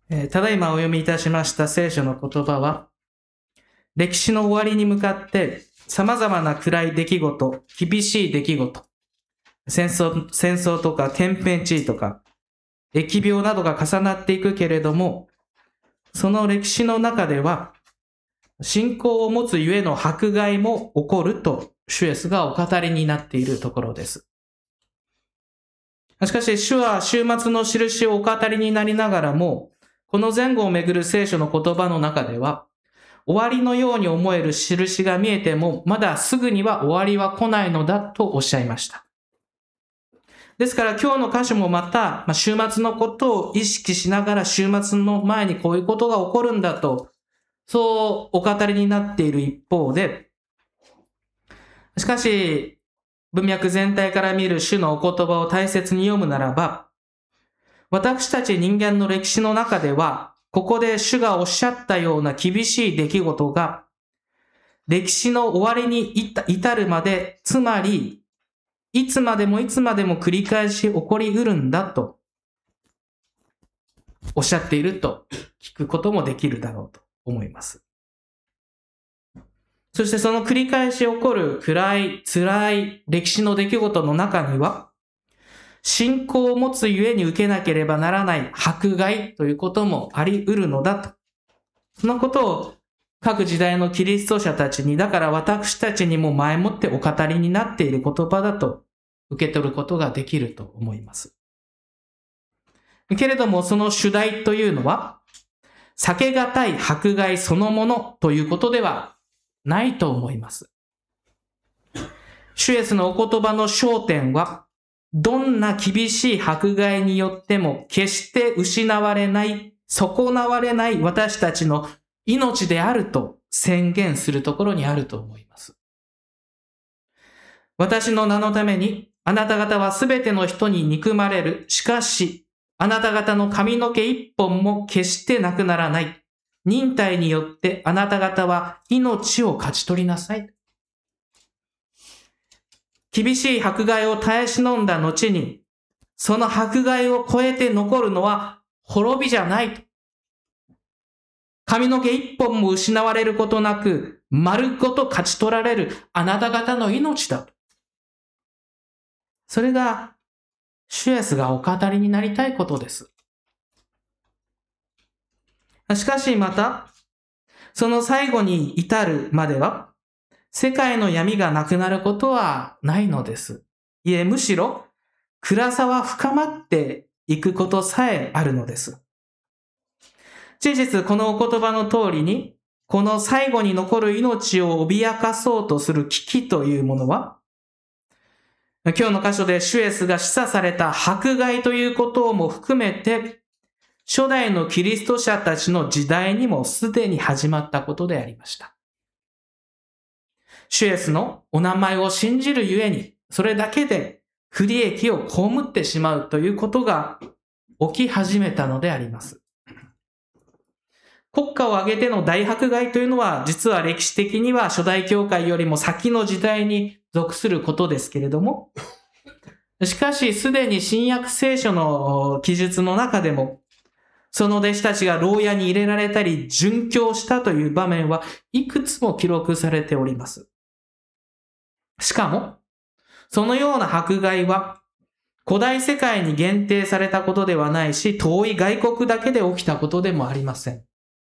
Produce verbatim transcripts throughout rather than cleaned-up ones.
えーただいまお読みいたしました聖書の言葉は、歴史の終わりに向かって様々な暗い出来事、厳しい出来事、戦争、戦争とか天変地異とか、疫病などが重なっていくけれども、その歴史の中では、信仰を持つゆえの迫害も起こると、主イエスがお語りになっているところです。しかし、主は終末の印をお語りになりながらも、この前後をめぐる聖書の言葉の中では、終わりのように思える印が見えても、まだすぐには終わりは来ないのだとおっしゃいました。ですから今日の箇所もまた、終末のことを意識しながら終末の前にこういうことが起こるんだと、そうお語りになっている一方で、しかし文脈全体から見る主のお言葉を大切に読むならば、私たち人間の歴史の中では、ここで主がおっしゃったような厳しい出来事が、歴史の終わりに至るまで、つまり、いつまでもいつまでも繰り返し起こりうるんだと、おっしゃっていると聞くこともできるだろうと思います。そしてその繰り返し起こる暗い、辛い歴史の出来事の中には、信仰を持つゆえに受けなければならない迫害ということもあり得るのだと。そのことを各時代のキリスト者たちに、だから私たちにも前もってお語りになっている言葉だと受け取ることができると思います。けれどもその主題というのは、避けがたい迫害そのものということではないと思います。主イエスのお言葉の焦点は、どんな厳しい迫害によっても決して失われない、損なわれない私たちの命であると宣言するところにあると思います。私の名のためにあなた方はすべての人に憎まれる。しかし、あなた方の髪の毛一本も決してなくならない。忍耐によってあなた方は命を勝ち取りなさい。厳しい迫害を耐え忍んだ後に、その迫害を超えて残るのは滅びじゃないと。髪の毛一本も失われることなく、丸ごと勝ち取られるあなた方の命だと。それが、主イエスがお語りになりたいことです。しかしまた、その最後に至るまでは、世界の闇がなくなることはないのです。いえ、むしろ暗さは深まっていくことさえあるのです。事実、このお言葉の通りに、この最後に残る命を脅かそうとする危機というものは、今日の箇所で主イエスが示唆された迫害ということも含めて、初代のキリスト者たちの時代にもすでに始まったことでありました。主イエスのお名前を信じるゆえに、それだけで不利益を被ってしまうということが起き始めたのであります。国家を挙げての大迫害というのは、実は歴史的には初代教会よりも先の時代に属することですけれども、しかしすでに新約聖書の記述の中でも、その弟子たちが牢屋に入れられたり、殉教したという場面はいくつも記録されております。しかも、そのような迫害は古代世界に限定されたことではないし、遠い外国だけで起きたことでもありません。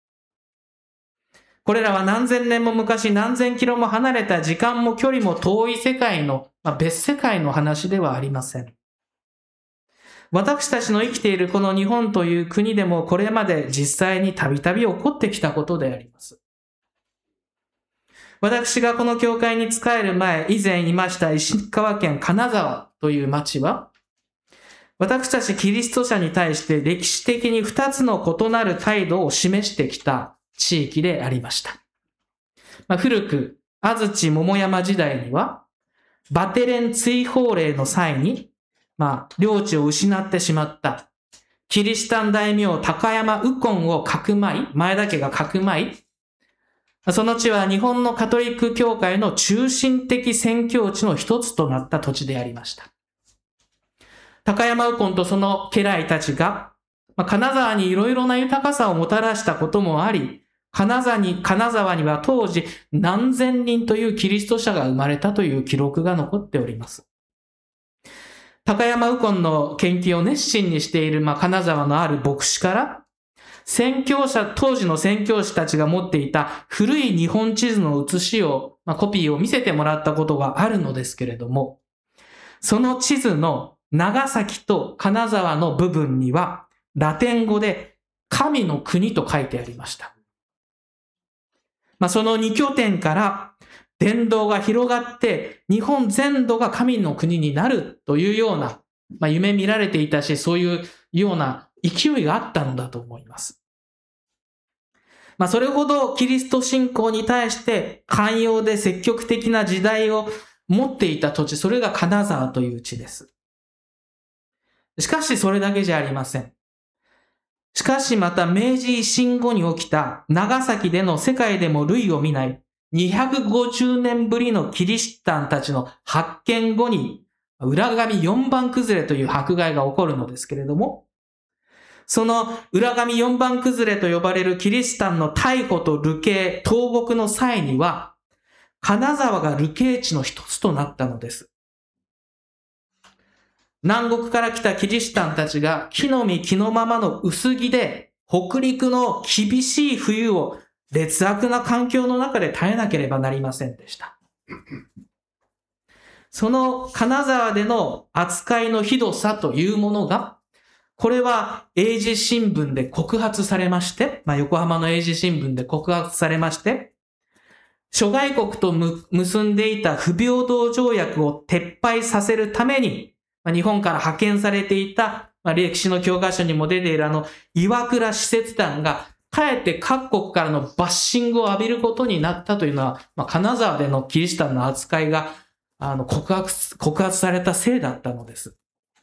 これらは何千年も昔、何千キロも離れた時間も距離も遠い世界の、まあ、別世界の話ではありません。私たちの生きているこの日本という国でもこれまで実際にたびたび起こってきたことであります。私がこの教会に仕える前、以前いました石川県金沢という町は、私たちキリスト者に対して歴史的に二つの異なる態度を示してきた地域でありました。まあ、古く、安土桃山時代には、バテレン追放令の際に、まあ、領地を失ってしまった、キリシタン大名高山右近をかくまい、前田家がかくまい、その地は日本のカトリック教会の中心的宣教地の一つとなった土地でありました。高山右近とその家来たちがまあ、金沢にいろいろな豊かさをもたらしたこともあり、金沢に、金沢には当時何千人というキリスト者が生まれたという記録が残っております。高山右近の研究を熱心にしている、まあ、金沢のある牧師から、宣教者、当時の宣教師たちが持っていた古い日本地図の写しを、まあ、コピーを見せてもらったことがあるのですけれども、その地図の長崎と金沢の部分には、ラテン語で神の国と書いてありました。まあ、その二拠点から伝道が広がって、日本全土が神の国になるというような、まあ、夢見られていたし、そういうような勢いがあったのだと思います。まあ、それほどキリスト信仰に対して寛容で積極的な時代を持っていた土地、それが金沢という地です。しかしそれだけじゃありません。しかしまた明治維新後に起きた長崎での世界でも類を見ないにひゃくごじゅうねんぶりのキリシタンたちの発見後に浦上四番崩れという迫害が起こるのですけれども、その浦上四番崩れと呼ばれるキリシタンの逮捕と流刑、投獄の際には、金沢が流刑地の一つとなったのです。南国から来たキリシタンたちが木の実木のままの薄着で北陸の厳しい冬を劣悪な環境の中で耐えなければなりませんでした。その金沢での扱いのひどさというものが、これは英字新聞で告発されまして、まあ、横浜の英字新聞で告発されまして、諸外国と結んでいた不平等条約を撤廃させるために、まあ、日本から派遣されていた、まあ、歴史の教科書にも出ているあの岩倉使節団が、かえって各国からのバッシングを浴びることになったというのは、まあ、金沢でのキリシタンの扱いがあの告発、告発されたせいだったのです。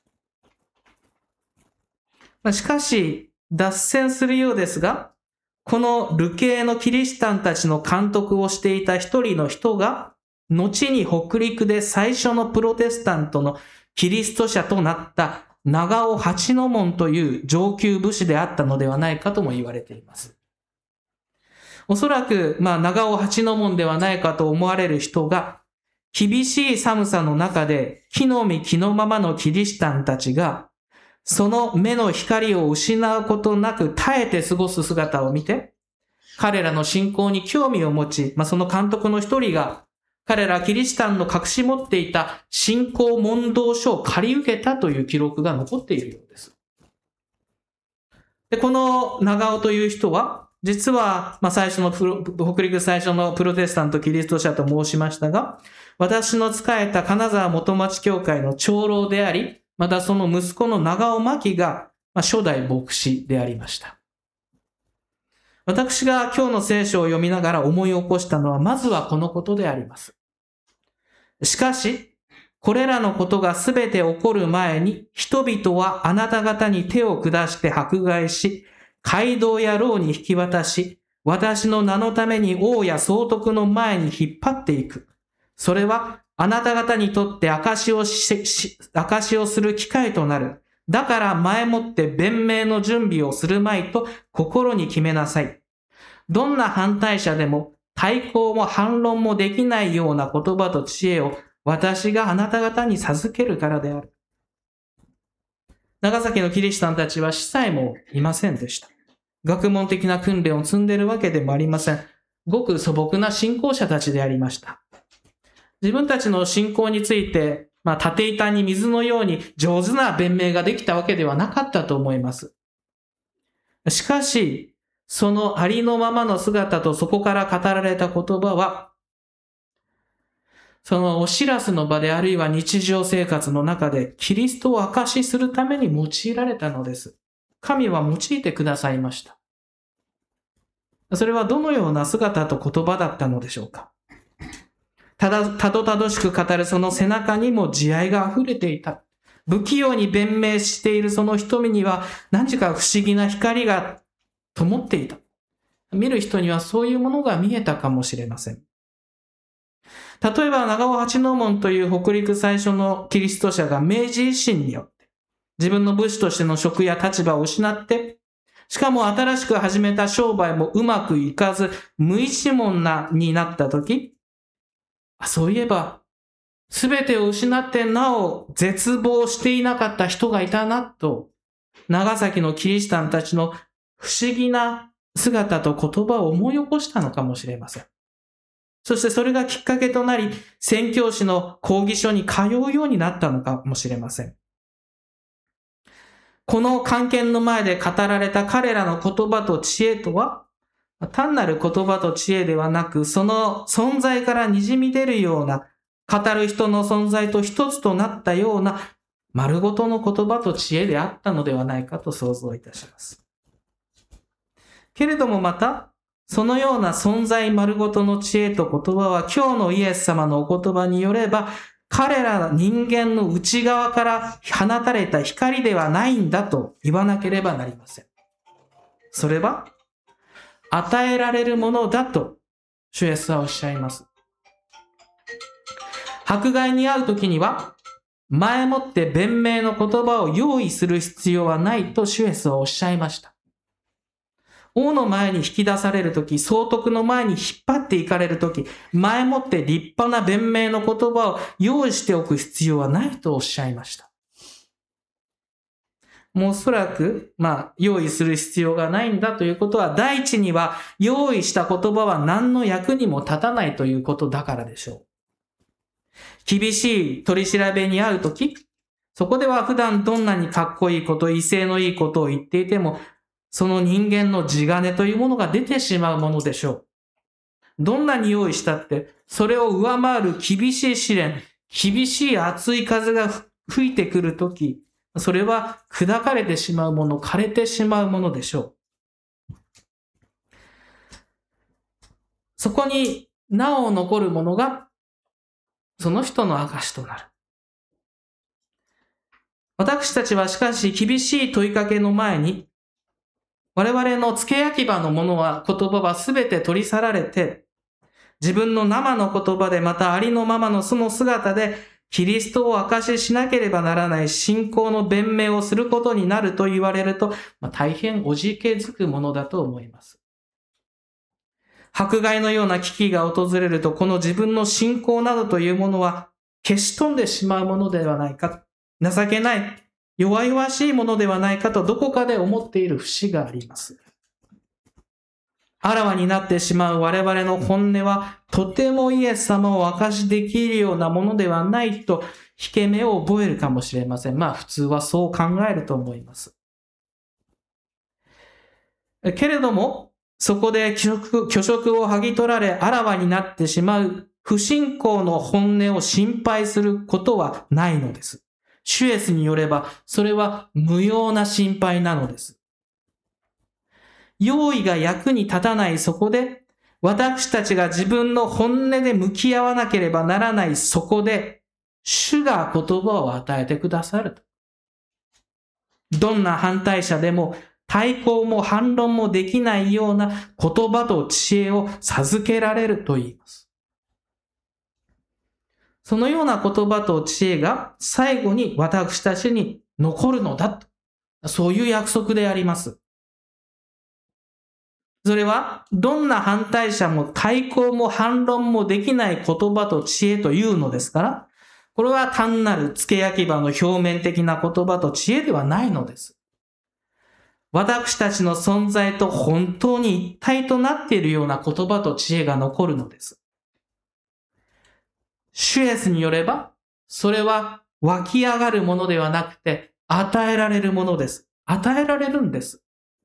しかし、脱線するようですが、この流刑のキリシタンたちの監督をしていた一人の人が、後に北陸で最初のプロテスタントのキリスト者となった長尾八之門という上級武士であったのではないかとも言われています。おそらく、まあ、長尾八之門ではないかと思われる人が、厳しい寒さの中で木の実木のままのキリシタンたちが、その目の光を失うことなく耐えて過ごす姿を見て、彼らの信仰に興味を持ち、まあ、その監督の一人が、彼らキリシタンの隠し持っていた信仰問答書を借り受けたという記録が残っているようです。で、この長尾という人は、実は、まあ、最初のプロ、北陸最初のプロテスタントキリスト者と申しましたが、私の仕えた金沢元町教会の長老であり、またその息子の長尾牧が、まあ、初代牧師でありました。私が今日の聖書を読みながら思い起こしたのは、まずはこのことであります。しかし、これらのことがすべて起こる前に、人々はあなた方に手を下して迫害し、街道や牢に引き渡し、私の名のために王や総督の前に引っ張っていく。それは、あなた方にとって証をし、し、証をする機会となる。だから前もって弁明の準備をするまいと心に決めなさい。どんな反対者でも対抗も反論もできないような言葉と知恵を私があなた方に授けるからである。長崎のキリシタンたちは司祭もいませんでした。学問的な訓練を積んでいるわけでもありません。ごく素朴な信仰者たちでありました。自分たちの信仰について、まあ、縦板に水のように上手な弁明ができたわけではなかったと思います。しかし、そのありのままの姿とそこから語られた言葉は、そのお知らせの場であるいは日常生活の中でキリストを証しするために用いられたのです。神は用いてくださいました。それはどのような姿と言葉だったのでしょうか。ただ、たどたどしく語るその背中にも慈愛が溢れていた。不器用に弁明しているその瞳には何か不思議な光が灯っていた。見る人にはそういうものが見えたかもしれません。例えば長尾八之門という北陸最初のキリスト者が明治維新によって自分の武士としての職や立場を失って、しかも新しく始めた商売もうまくいかず、無一文なになったとき、そういえば、すべてを失ってなお絶望していなかった人がいたなと、長崎のキリシタンたちの不思議な姿と言葉を思い起こしたのかもしれません。そしてそれがきっかけとなり、宣教師の講義所に通うようになったのかもしれません。この官憲の前で語られた彼らの言葉と知恵とは、単なる言葉と知恵ではなく、その存在から滲み出るような、語る人の存在と一つとなったような、丸ごとの言葉と知恵であったのではないかと想像いたします。けれどもまた、そのような存在丸ごとの知恵と言葉は、今日のイエス様のお言葉によれば、彼ら人間の内側から放たれた光ではないんだと言わなければなりません。それは、与えられるものだと主イエスはおっしゃいます。迫害に遭うときには、前もって弁明の言葉を用意する必要はないと主イエスはおっしゃいました。王の前に引き出されるとき、総督の前に引っ張っていかれるとき、前もって立派な弁明の言葉を用意しておく必要はないとおっしゃいました。もうおそらく、まあ、用意する必要がないんだということは、第一には、用意した言葉は何の役にも立たないということだからでしょう。厳しい取り調べに遭うとき、そこでは普段どんなにかっこいいこと、威勢のいいことを言っていても、その人間の地金というものが出てしまうものでしょう。どんなに用意したって、それを上回る厳しい試練、厳しい熱い風が吹いてくるとき、それは砕かれてしまうもの、枯れてしまうものでしょう。そこになお残るものが、その人の証となる。私たちはしかし厳しい問いかけの前に、我々の付け焼き場のものは、言葉はすべて取り去られて、自分の生の言葉でまたありのままのその姿で、キリストを証ししなければならない信仰の弁明をすることになると言われると、まあ、大変おじけづくものだと思います。迫害のような危機が訪れると、この自分の信仰などというものは消し飛んでしまうものではないか。情けない、弱々しいものではないかとどこかで思っている節があります。あらわになってしまう我々の本音は、とてもイエス様を証しできるようなものではないと、引け目を覚えるかもしれません。まあ普通はそう考えると思います。けれども、そこで虚飾、虚飾を剥ぎ取られ、あらわになってしまう不信仰の本音を心配することはないのです。主イエスによれば、それは無用な心配なのです。用意が役に立たないそこで、私たちが自分の本音で向き合わなければならないそこで、主が言葉を与えてくださると。どんな反対者でも対抗も反論もできないような言葉と知恵を授けられると言います。そのような言葉と知恵が最後に私たちに残るのだと。そういう約束であります。それは、どんな反対者も対抗も反論もできない言葉と知恵というのですから、これは単なる付け焼き場の表面的な言葉と知恵ではないのです。私たちの存在と本当に一体となっているような言葉と知恵が残るのです。主イエスによれば、それは湧き上がるものではなくて、与えられるものです。与えられるんです。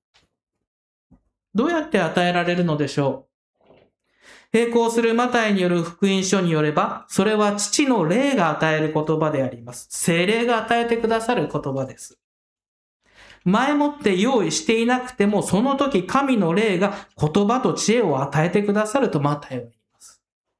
どうやって与えられるのでしょう。並行するマタイによる福音書によれば、それは父の霊が与える言葉であります。聖霊が与えてくださる言葉です。前もって用意していなくても、その時神の霊が言葉と知恵を与えてくださるとマタイは言います。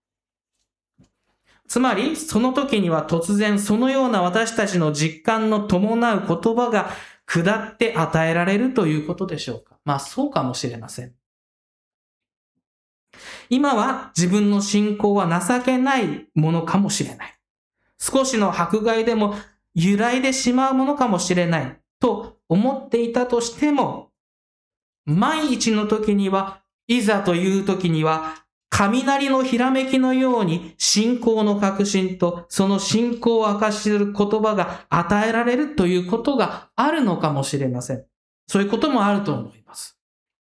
つまり、その時には突然そのような私たちの実感の伴う言葉が下って与えられるということでしょうか。まあそうかもしれません。今は自分の信仰は情けないものかもしれない。少しの迫害でも揺らいでしまうものかもしれないと思っていたとしても、万一の時には、いざという時には、雷のひらめきのように信仰の確信とその信仰を明かしする言葉が与えられるということがあるのかもしれません。そういうこともあると思います。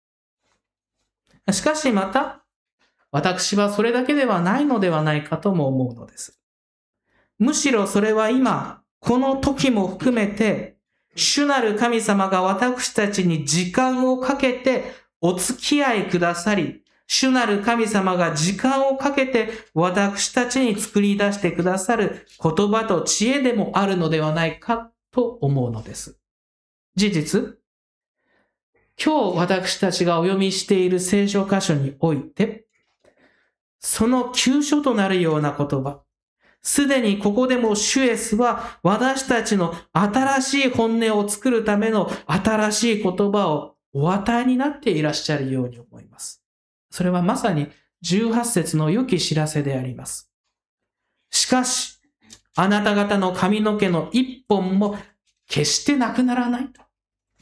しかしまた、私はそれだけではないのではないかとも思うのです。むしろそれは今、この時も含めて、主なる神様が私たちに時間をかけてお付き合いくださり、主なる神様が時間をかけて私たちに作り出してくださる言葉と知恵でもあるのではないかと思うのです。事実、今日私たちがお読みしている聖書箇所において、その急所となるような言葉、すでにここでも主イエスは私たちの新しい本音を作るための新しい言葉をお与えになっていらっしゃるように思います。それはまさにじゅうはち節の良き知らせであります。しかし、あなた方の髪の毛の一本も決してなくならないと。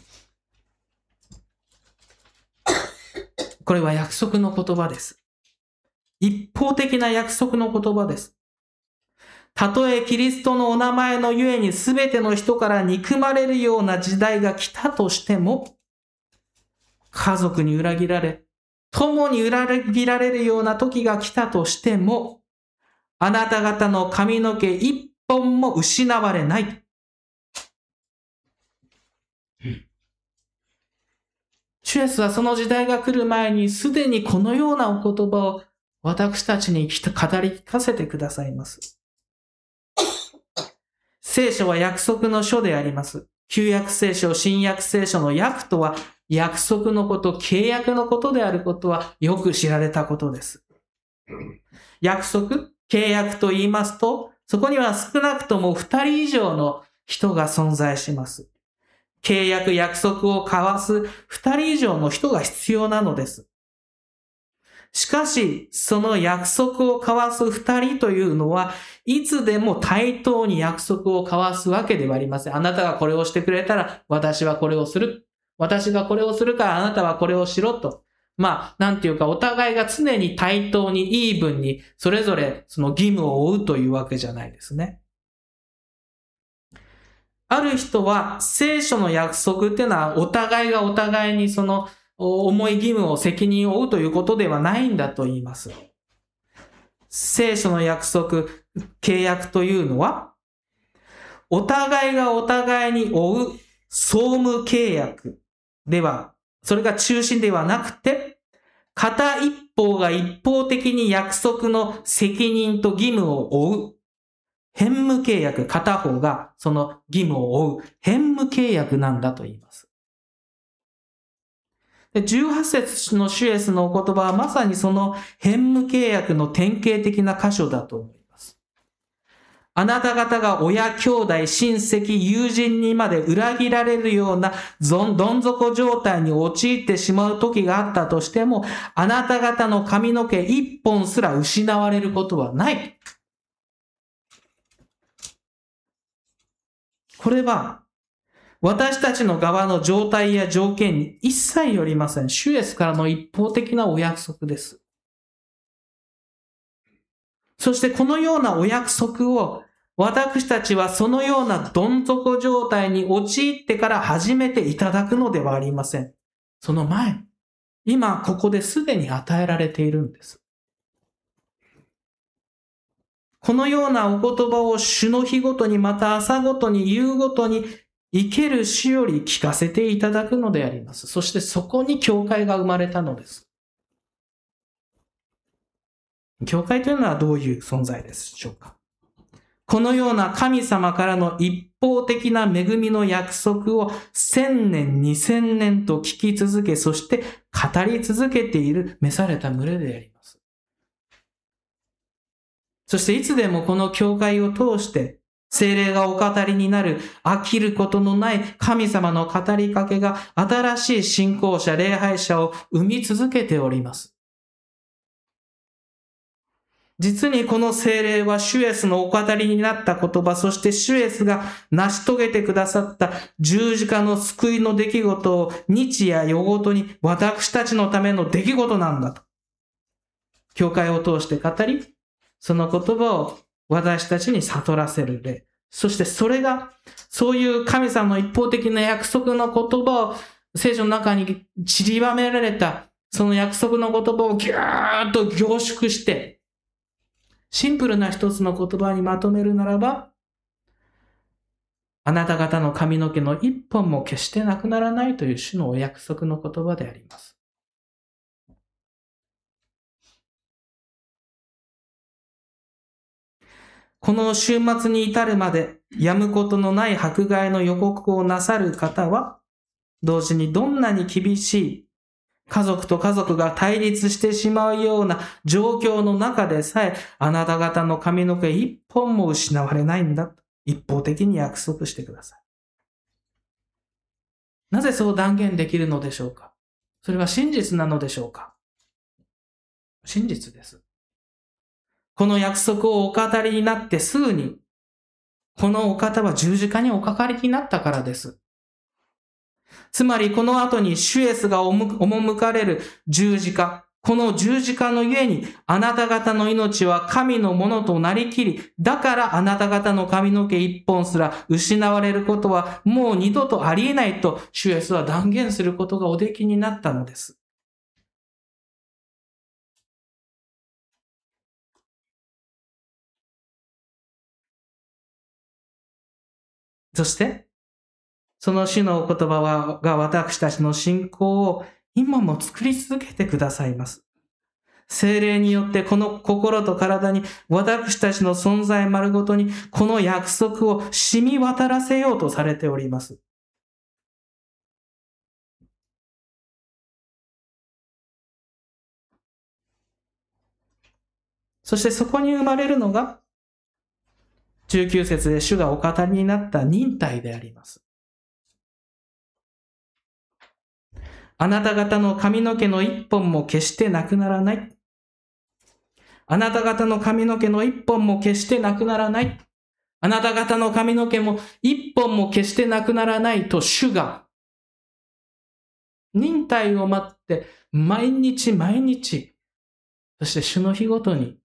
これは約束の言葉です。一方的な約束の言葉です。たとえキリストのお名前のゆえにすべての人から憎まれるような時代が来たとしても、家族に裏切られ、共に裏切られるような時が来たとしても、あなた方の髪の毛一本も失われない。主イエスはその時代が来る前にすでにこのようなお言葉を私たちに語り聞かせてくださいます。聖書は約束の書であります。旧約聖書、新約聖書の約とは約束のこと、契約のことであることはよく知られたことです。約束、契約と言いますと、そこには少なくとも二人以上の人が存在します。契約、約束を交わす二人以上の人が必要なのです。しかし、その約束を交わす二人というのは、いつでも対等に約束を交わすわけではありません。あなたがこれをしてくれたら、私はこれをする。私がこれをするからあなたはこれをしろと。まあ、なんていうか、お互いが常に対等にイーブンに、それぞれその義務を負うというわけじゃないですね。ある人は、聖書の約束っていうのは、お互いがお互いにその、重い義務を責任を負うということではないんだと言います。聖書の約束、契約というのは、お互いがお互いに負う総務契約では、それが中心ではなくて、片一方が一方的に約束の責任と義務を負う。変務契約、片方がその義務を負う。変務契約なんだと言います。じゅうはち節の主イエスのお言葉はまさにその変務契約の典型的な箇所だと思います。あなた方が親、兄弟、親戚、友人にまで裏切られるようなどん底状態に陥ってしまう時があったとしても、あなた方の髪の毛一本すら失われることはない。これは、私たちの側の状態や条件に一切よりません。主イエスからの一方的なお約束です。そしてこのようなお約束を私たちはそのようなどん底状態に陥ってから初めていただくのではありません。その前、今ここですでに与えられているんです。このようなお言葉を主の日ごとにまた朝ごとに夕ごとに生ける主より聞かせていただくのであります。そしてそこに教会が生まれたのです。教会というのはどういう存在でしょうか。このような神様からの一方的な恵みの約束を千年、二千年と聞き続け、そして語り続けている召された群れであります。そしていつでもこの教会を通して、聖霊がお語りになる飽きることのない神様の語りかけが新しい信仰者、礼拝者を生み続けております。 実にこの聖霊は主イエスのお語りになった言葉、そして主イエスが成し遂げてくださった十字架の救いの出来事を日夜夜ごとに私たちのための出来事なんだと。教会を通して語り、その言葉を私たちに悟らせる例。そしてそれが、そういう神様の一方的な約束の言葉を聖書の中に散りばめられた、その約束の言葉をぎゅーっと凝縮して、シンプルな一つの言葉にまとめるならば、あなた方の髪の毛の一本も決してなくならないという主のお約束の言葉であります。この週末に至るまでやむことのない迫害の予告をなさる方は、同時にどんなに厳しい家族と家族が対立してしまうような状況の中でさえ、あなた方の髪の毛一本も失われないんだと一方的に約束してください。なぜそう断言できるのでしょうか？それは真実なのでしょうか？真実です。この約束をお語りになってすぐに、このお方は十字架におかかりになったからです。つまりこの後に主イエスが赴かれる十字架、この十字架のゆえにあなた方の命は神のものとなりきり、だからあなた方の髪の毛一本すら失われることはもう二度とありえないと主イエスは断言することがおできになったのです。そして、その主のお言葉はが私たちの信仰を今も作り続けてくださいます。聖霊によってこの心と体に私たちの存在丸ごとにこの約束を染み渡らせようとされております。そしてそこに生まれるのがじゅうきゅう節で主がお語りになった忍耐であります。あなた方の髪の毛の一本も決してなくならない。あなた方の髪の毛の一本も決してなくならない。あなた方の髪の毛も一本も決してなくならないと主が忍耐を待って毎日毎日、そして主の日ごとに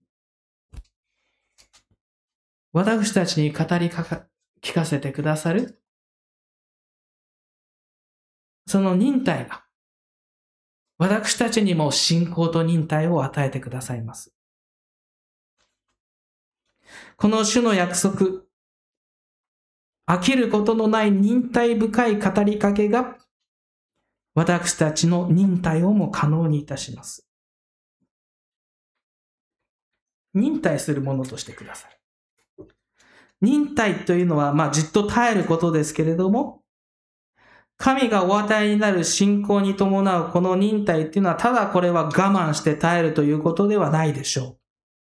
私たちに語りかか聞かせてくださるその忍耐が私たちにも信仰と忍耐を与えてくださいます。この主の約束、飽きることのない忍耐深い語りかけが私たちの忍耐をも可能にいたします。忍耐するものとしてください。忍耐というのは、まあ、じっと耐えることですけれども、神がお与えになる信仰に伴うこの忍耐っていうのは、ただこれは我慢して耐えるということではないでしょう。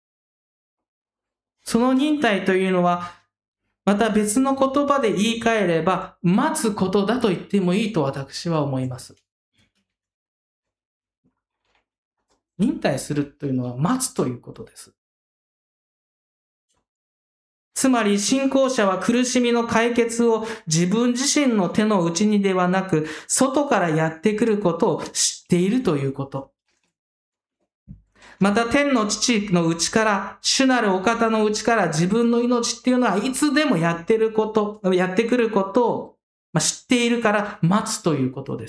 その忍耐というのは、また別の言葉で言い換えれば、待つことだと言ってもいいと私は思います。忍耐するというのは待つということです。つまり信仰者は苦しみの解決を自分自身の手の内にではなく、外からやってくることを知っているということ。また天の父の内から、主なるお方の内から自分の命っていうのはいつでもやってること、やってくることを知っているから待つということです。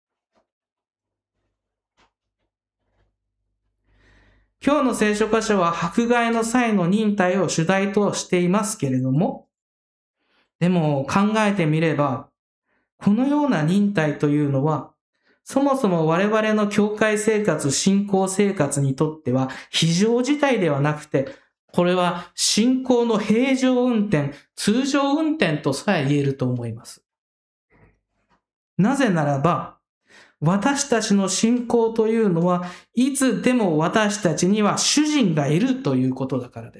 今日の聖書箇所は迫害の際の忍耐を主題としていますけれども、でも考えてみれば、このような忍耐というのは、そもそも我々の教会生活、信仰生活にとっては非常事態ではなくて、これは信仰の平常運転、通常運転とさえ言えると思います。なぜならば、私たちの信仰というのはいつでも私たちには主人がいるということだからです。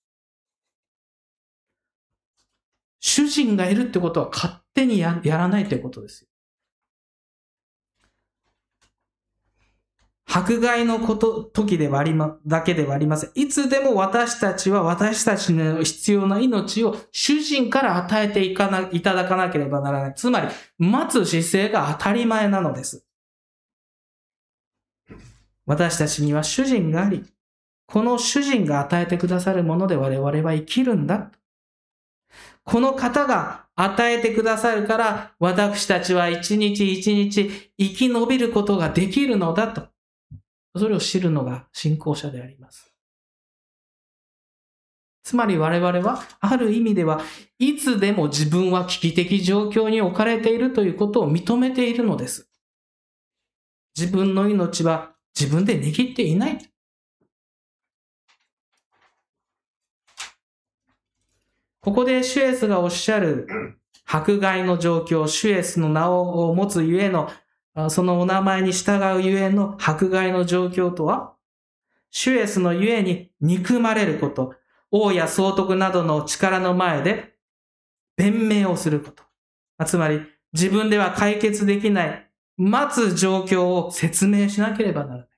主人がいるってことは勝手に や, やらないということですよ。 迫害のこと、時ではありま、だけではありません。いつでも私たちは私たちの必要な命を主人から与えていかな、いただかなければならない。つまり、待つ姿勢が当たり前なのです。私たちには主人があり、この主人が与えてくださるもので我々は生きるんだ。この方が与えてくださるから、私たちは一日一日生き延びることができるのだと。それを知るのが信仰者であります。つまり我々は、ある意味では、いつでも自分は危機的状況に置かれているということを認めているのです。自分の命は自分で握っていない。ここでシュエスがおっしゃる迫害の状況、シュエスの名を持つゆえの、そのお名前に従うゆえの迫害の状況とは、シュエスのゆえに憎まれること、王や総督などの力の前で弁明をすること。つまり、自分では解決できない、待つ状況を説明しなければならない。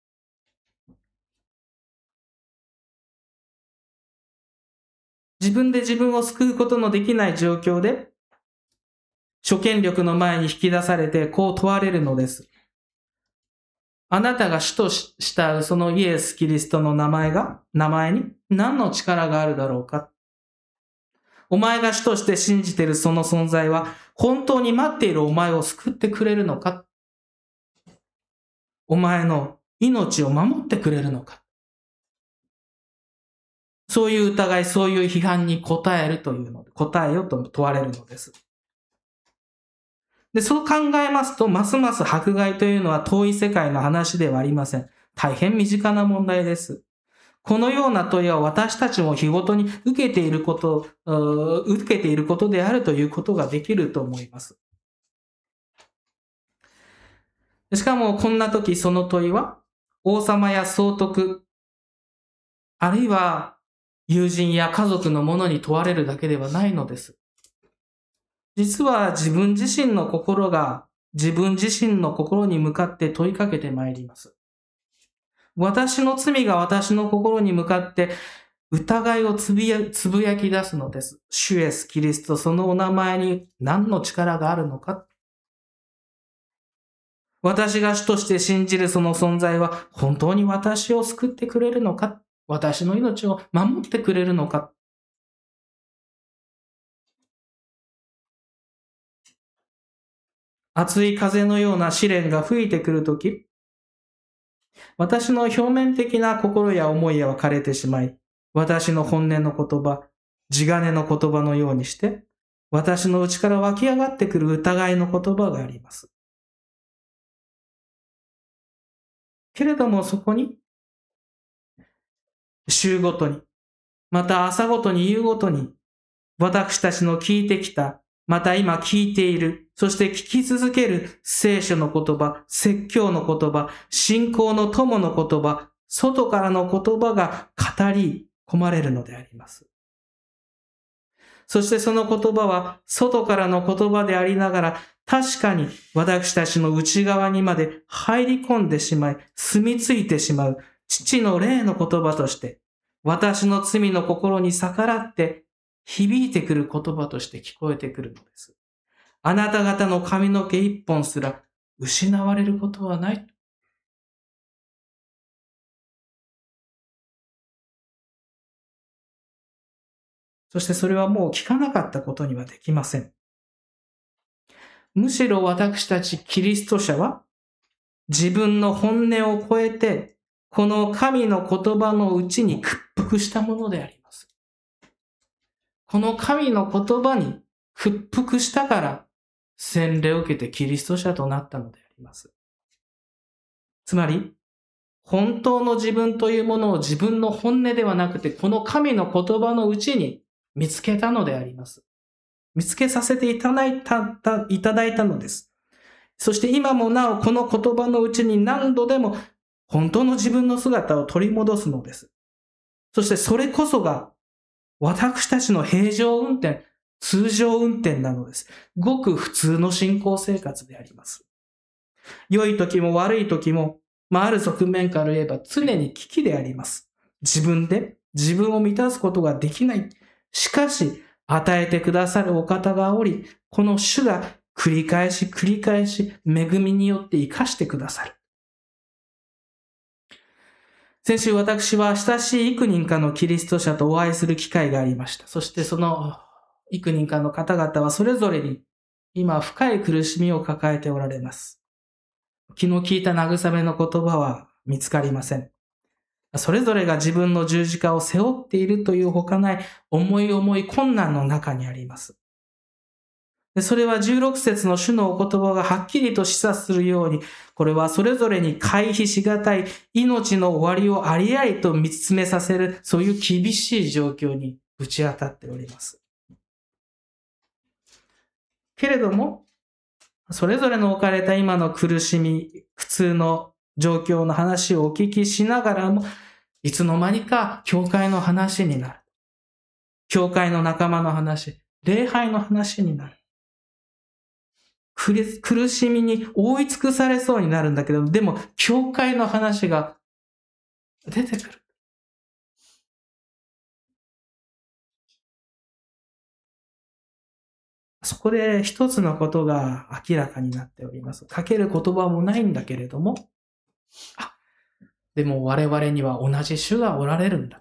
自分で自分を救うことのできない状況で、諸権力の前に引き出されてこう問われるのです。あなたが主と慕うそのイエス・キリストの名前が、名前に何の力があるだろうか。お前が主として信じているその存在は、本当に待っているお前を救ってくれるのか。お前の命を守ってくれるのか。そういう疑い、そういう批判に答えるというので、答えよと問われるのです。で、そう考えますと、ますます迫害というのは遠い世界の話ではありません。大変身近な問題です。このような問いは私たちも日ごとに受けていること、受けていることであるということができると思います。しかもこんな時その問いは王様や総督、あるいは友人や家族のものに問われるだけではないのです。実は自分自身の心が自分自身の心に向かって問いかけてまいります。私の罪が私の心に向かって疑いをつぶや、つぶやき出すのです。主イエス・キリスト、そのお名前に何の力があるのか。私が主として信じるその存在は本当に私を救ってくれるのか。私の命を守ってくれるのか。熱い風のような試練が吹いてくるとき、私の表面的な心や思いは枯れてしまい、私の本音の言葉、地金の言葉のようにして、私の内から湧き上がってくる疑いの言葉があります。けれどもそこに、週ごとに、また朝ごとに夕ごとに、私たちの聞いてきた、また今聞いている、そして聞き続ける聖書の言葉、説教の言葉、信仰の友の言葉、外からの言葉が語り込まれるのであります。そしてその言葉は外からの言葉でありながら、確かに私たちの内側にまで入り込んでしまい、住み着いてしまう父の霊の言葉として、私の罪の心に逆らって響いてくる言葉として聞こえてくるのです。あなた方の髪の毛一本すら失われることはない。そしてそれはもう聞かなかったことにはできません。むしろ私たちキリスト者は自分の本音を超えてこの神の言葉のうちに屈服したものであります。この神の言葉に屈服したから洗礼を受けてキリスト者となったのであります。つまり本当の自分というものを自分の本音ではなくてこの神の言葉のうちに見つけたのであります。見つけさせていただいた、いただいたのです。そして今もなおこの言葉のうちに何度でも本当の自分の姿を取り戻すのです。そしてそれこそが私たちの平常運転、通常運転なのです。ごく普通の信仰生活であります。良い時も悪い時もまあ、ある側面から言えば常に危機であります。自分で自分を満たすことができない。しかし、与えてくださるお方がおり、この主が繰り返し繰り返し恵みによって生かしてくださる。先週私は親しい幾人かのキリスト者とお会いする機会がありました。そしてその幾人かの方々はそれぞれに今深い苦しみを抱えておられます。昨日聞いた慰めの言葉は見つかりません。それぞれが自分の十字架を背負っているというほかない重い重い困難の中にあります。それはじゅうろく節の主のお言葉がはっきりと示唆するように、これはそれぞれに回避しがたい命の終わりをありありと見つめさせる、そういう厳しい状況にぶち当たっております。けれども、それぞれの置かれた今の苦しみ、苦痛の状況の話をお聞きしながらも、いつの間にか教会の話になる。教会の仲間の話、礼拝の話になる。苦しみに覆い尽くされそうになるんだけど、でも教会の話が出てくる。そこで一つのことが明らかになっております。かける言葉もないんだけれども、あ、でも我々には同じ主がおられるんだ。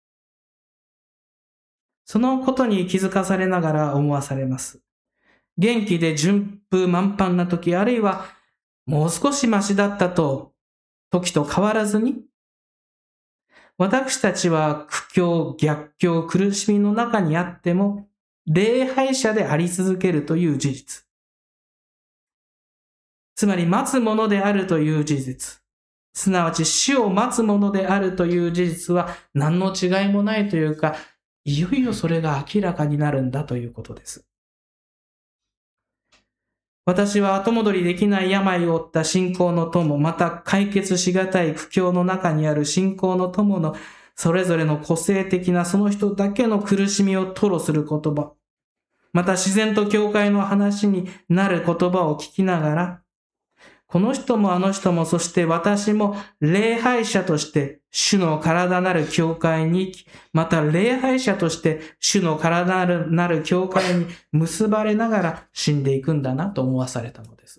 そのことに気づかされながら思わされます。元気で順風満帆な時、あるいはもう少しマシだったと、時と変わらずに、私たちは苦境、逆境、苦しみの中にあっても、礼拝者であり続けるという事実。つまり待つものであるという事実。すなわち死を待つものであるという事実は何の違いもないというか、いよいよそれが明らかになるんだということです。私は後戻りできない病を負った信仰の友、また解決しがたい苦境の中にある信仰の友のそれぞれの個性的なその人だけの苦しみを吐露する言葉、また自然と教会の話になる言葉を聞きながら、この人もあの人もそして私も礼拝者として主の体なる教会に、また礼拝者として主の体なる教会に結ばれながら死んでいくんだなと思わされたのです。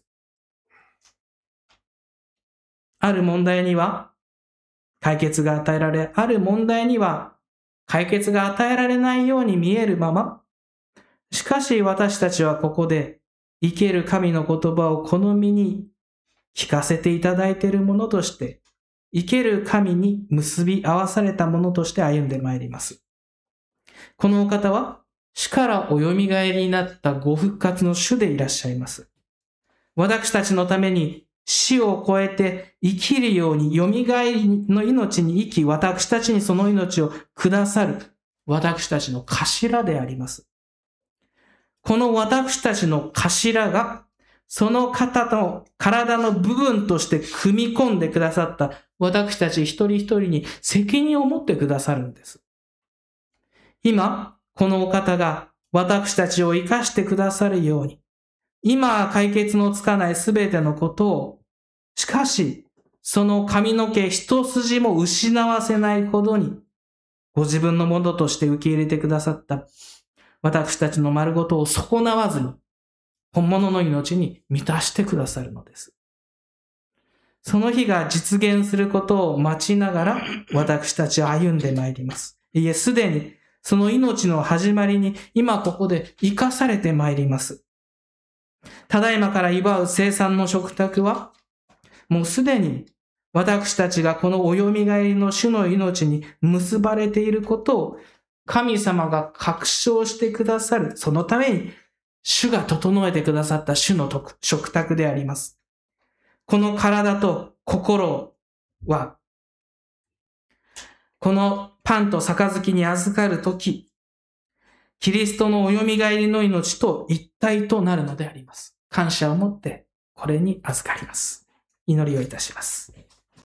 ある問題には解決が与えられ、ある問題には解決が与えられないように見えるまま、しかし私たちはここで生ける神の言葉を好みに聞かせていただいているものとして、生ける神に結び合わされたものとして歩んでまいります。このお方は、死からおよみがえりになったご復活の主でいらっしゃいます。私たちのために死を超えて生きるようによみがえりの命に生き、私たちにその命をくださる、私たちの頭であります。この私たちの頭が、その方の体の部分として組み込んでくださった私たち一人一人に責任を持ってくださるんです。今、このお方が私たちを生かしてくださるように、今解決のつかないすべてのことを、しかし、その髪の毛一筋も失わせないほどに、ご自分のものとして受け入れてくださった私たちの丸ごとを損なわずに、本物の命に満たしてくださるのです。その日が実現することを待ちながら私たちは歩んでまいります。いえ、すでにその命の始まりに今ここで生かされてまいります。ただいまから祝う聖餐の食卓は、もうすでに私たちがこのおよみがえりの主の命に結ばれていることを神様が確証してくださる、そのために主が整えてくださった主の食卓であります。この体と心は、このパンと杯に預かるとき、キリストのおよみがえりの命と一体となるのであります。感謝を持ってこれに預かります。祈りをいたします。